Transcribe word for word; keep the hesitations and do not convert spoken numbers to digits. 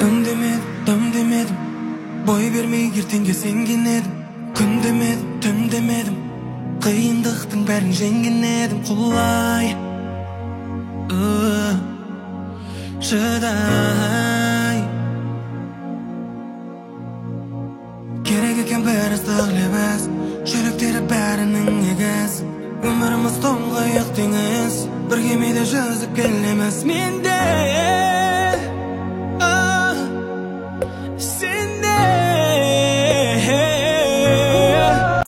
Үндемедім, дым демедім, бой бермей ертеңге сенген едім. Күн демедім, түн демедім, қиындықтың бәрін жеңген едім. Құлай ы, шыдай, керек екен бір ыстық лебіз, жүректері бәрінің егіз. Өміріміз тұңғиық теңіз, бір кемеде жүзіп келеміз. Менде